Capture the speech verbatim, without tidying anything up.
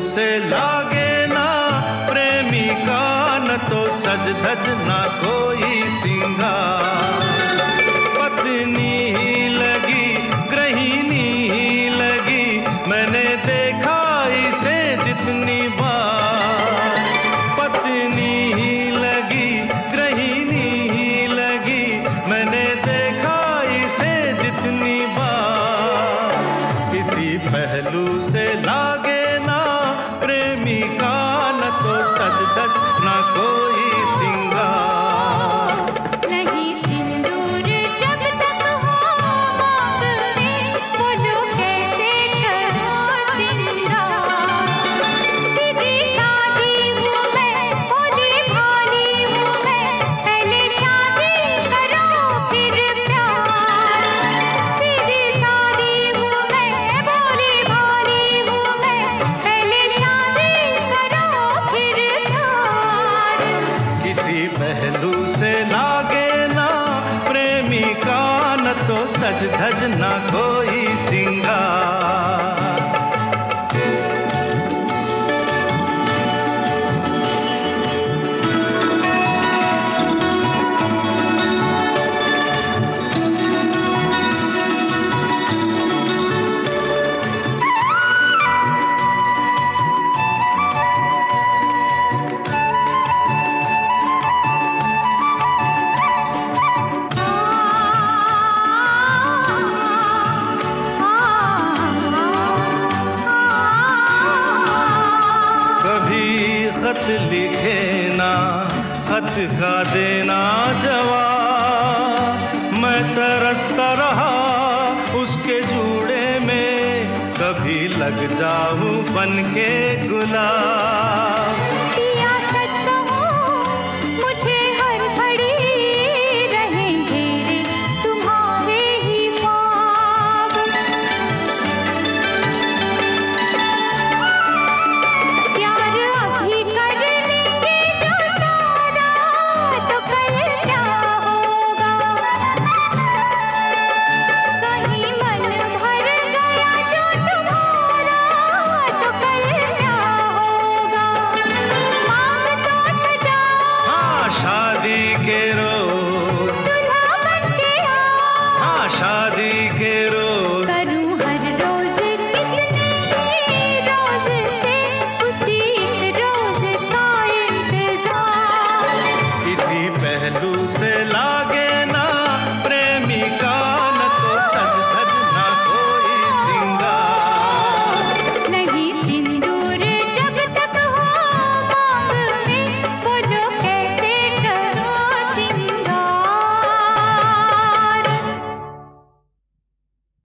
से लागे ना प्रेमी का न तो सज धज ना कोई सिंगार। पत्नी ही लगी गृहिणी ही लगी, मैंने देखा इसे जितनी बार। पत्नी ही लगी गृहिणी ही लगी, मैंने देखा इसे जितनी बार। किसी पहलू से लागे ना प्रेमी का न तो सज धज ना कोई सिंगार। नहीं सिंदूर जब तक हो मांग में, बोलो कैसे करो सिंगार। सीधी सादी हूँ मैं, भोली भाली हूँ मैं, पहले शादी करो फिर प्यार। सीधी सादी हूँ मैं, भोली भाली हूँ मैं, पहले शादी करो फिर प्यार। किसी पहलू से लागे ना प्रेमी का न तो सज धज ना कोई सिंगार। खत लिखे ना खत का देना जवाब, मैं तरसता रहा उसके जूड़े में, कभी लग जाऊं बन के गुलाब।